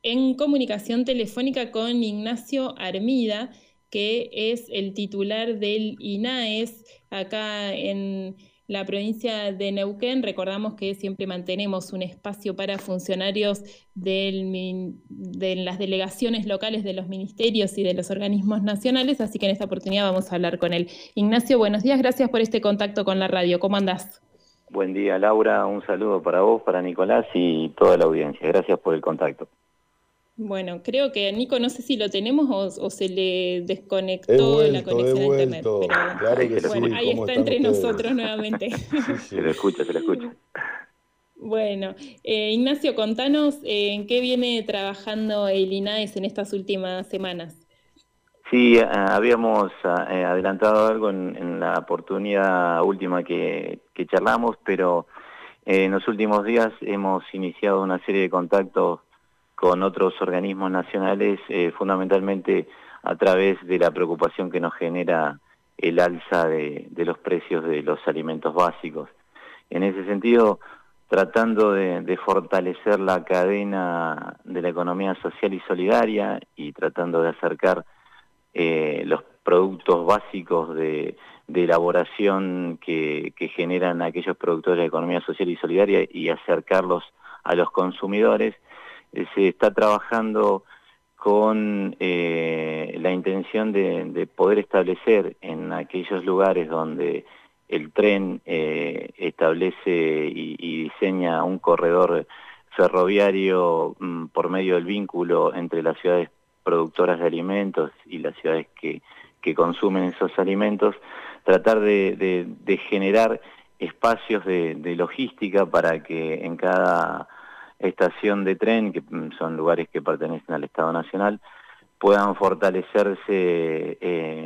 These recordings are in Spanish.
en comunicación telefónica con Ignacio Armida, que es el titular del INAES acá en la provincia de Neuquén. Recordamos que siempre mantenemos un espacio para funcionarios de las delegaciones locales de los ministerios y de los organismos nacionales, así que en esta oportunidad vamos a hablar con él. Ignacio, buenos días, gracias por este contacto con la radio. ¿Cómo andás? Buen día, Laura. Un saludo para vos, para Nicolás y toda la audiencia. Gracias por el contacto. Bueno, creo que a Nico no sé si lo tenemos o se le He desconectó la vuelto, he conexión a internet, vuelto. pero Claro Ahí que se lo bueno, sí, escucha. ahí ¿cómo está están entre ustedes? nosotros nuevamente. Sí, Se sí. lo escucha, se lo escucha. Bueno, Ignacio, contanos en qué viene trabajando el INAES en estas últimas semanas. Sí, habíamos adelantado algo en la oportunidad última que charlamos, pero en los últimos días hemos iniciado una serie de contactos con otros organismos nacionales, fundamentalmente a través de la preocupación que nos genera el alza de los precios de los alimentos básicos. En ese sentido, tratando de fortalecer la cadena de la economía social y solidaria y tratando de acercar los productos básicos de elaboración que generan aquellos productores de economía social y solidaria y acercarlos a los consumidores, se está trabajando con la intención de poder establecer en aquellos lugares donde el tren establece y diseña un corredor ferroviario por medio del vínculo entre las ciudades productoras de alimentos y las ciudades que consumen esos alimentos, tratar de generar espacios de logística para que en cada estación de tren, que son lugares que pertenecen al Estado Nacional, puedan fortalecerse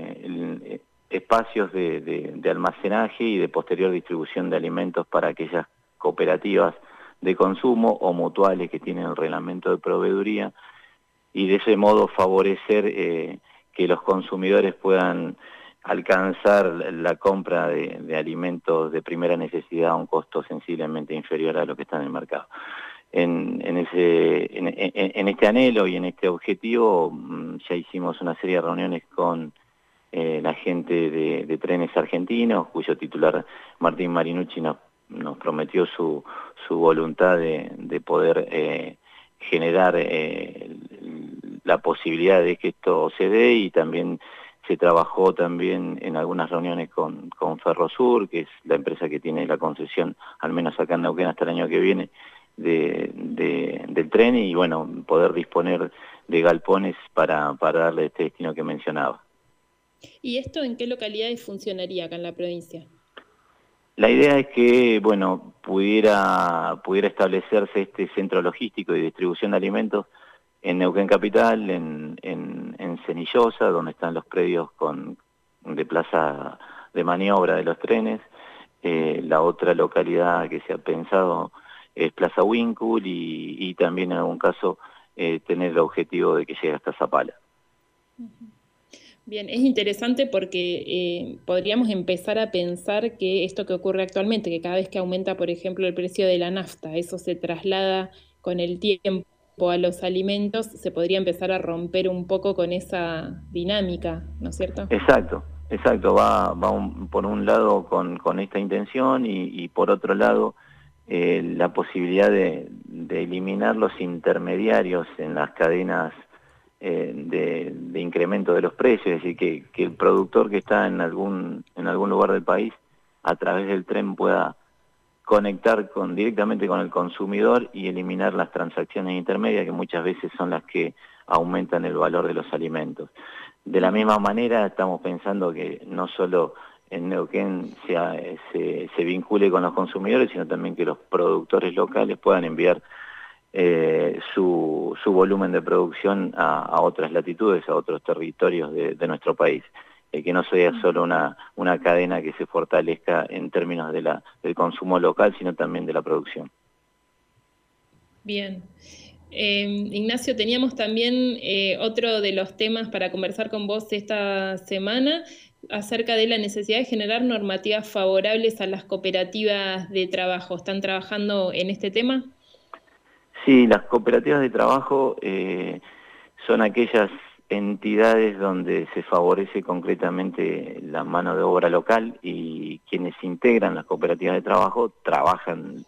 espacios de almacenaje y de posterior distribución de alimentos para aquellas cooperativas de consumo o mutuales que tienen el reglamento de proveeduría, y de ese modo favorecer que los consumidores puedan alcanzar la compra de alimentos de primera necesidad a un costo sensiblemente inferior a lo que está en el mercado. En este anhelo y en este objetivo ya hicimos una serie de reuniones con la gente de Trenes Argentinos, cuyo titular Martín Marinucci nos prometió su voluntad de poder generar la posibilidad de que esto se dé, y también se trabajó también en algunas reuniones con Ferrosur, que es la empresa que tiene la concesión, al menos acá en Neuquén hasta el año que viene, del tren, y bueno, poder disponer de galpones para darle este destino que mencionaba. ¿Y esto en qué localidades funcionaría acá en la provincia? La idea es que, bueno, pudiera establecerse este centro logístico y distribución de alimentos en Neuquén Capital, en Cenillosa, donde están los predios de plaza de maniobra de los trenes. La otra localidad que se ha pensado es Plaza Wincul, y también en algún caso tener el objetivo de que llegue hasta Zapala. Bien, es interesante porque podríamos empezar a pensar que esto que ocurre actualmente, que cada vez que aumenta, por ejemplo, el precio de la nafta, eso se traslada con el tiempo a los alimentos, se podría empezar a romper un poco con esa dinámica, ¿no es cierto? Exacto, va por un lado con esta intención, y por otro lado la posibilidad de eliminar los intermediarios en las cadenas de incremento de los precios, es decir, que el productor que está en algún lugar del país, a través del tren pueda conectar directamente con el consumidor y eliminar las transacciones intermedias, que muchas veces son las que aumentan el valor de los alimentos. De la misma manera, estamos pensando que no solo en Neuquén se vincule con los consumidores, sino también que los productores locales puedan enviar su volumen de producción a otras latitudes, a otros territorios de nuestro país. Que no sea solo una cadena que se fortalezca en términos del consumo local, sino también de la producción. Bien. Ignacio, teníamos también otro de los temas para conversar con vos esta semana acerca de la necesidad de generar normativas favorables a las cooperativas de trabajo. ¿Están trabajando en este tema? Sí, las cooperativas de trabajo son aquellas entidades donde se favorece concretamente la mano de obra local y quienes integran las cooperativas de trabajo trabajan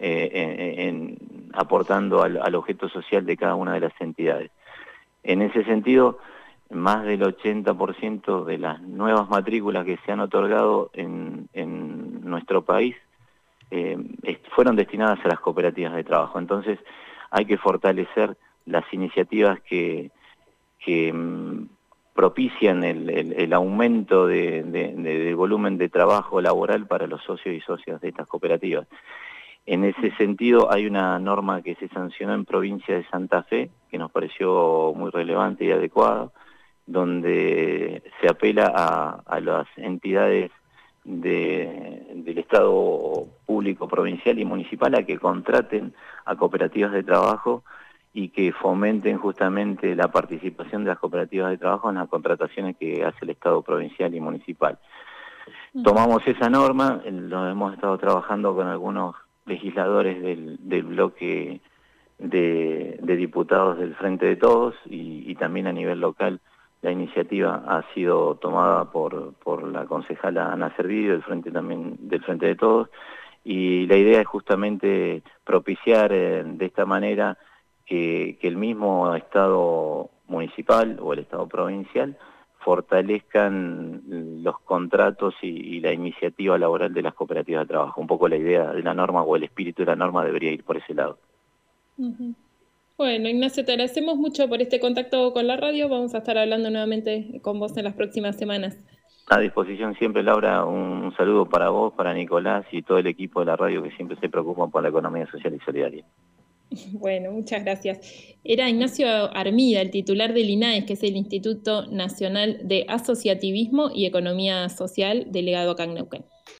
aportando al objeto social de cada una de las entidades. En ese sentido, más del 80% de las nuevas matrículas que se han otorgado en nuestro país fueron destinadas a las cooperativas de trabajo. Entonces, hay que fortalecer las iniciativas que propician el aumento del volumen de trabajo laboral para los socios y socias de estas cooperativas. En ese sentido, hay una norma que se sancionó en provincia de Santa Fe, que nos pareció muy relevante y adecuada, donde se apela a las entidades del Estado público, provincial y municipal a que contraten a cooperativas de trabajo y que fomenten justamente la participación de las cooperativas de trabajo en las contrataciones que hace el Estado provincial y municipal. Tomamos esa norma, lo hemos estado trabajando con algunos legisladores del bloque de diputados del Frente de Todos y también a nivel local. La iniciativa ha sido tomada por la concejala Ana Servidio del Frente de Todos, y la idea es justamente propiciar de esta manera que el mismo Estado municipal o el Estado provincial fortalezcan los contratos y la iniciativa laboral de las cooperativas de trabajo. Un poco la idea de la norma o el espíritu de la norma debería ir por ese lado. Bueno, Ignacio, te agradecemos mucho por este contacto con la radio. Vamos a estar hablando nuevamente con vos en las próximas semanas. A disposición siempre, Laura. Un saludo para vos, para Nicolás y todo el equipo de la radio que siempre se preocupa por la economía social y solidaria. Bueno, muchas gracias. Era Ignacio Armida, el titular del INAES, que es el Instituto Nacional de Asociativismo y Economía Social, delegado acá en Neuquén.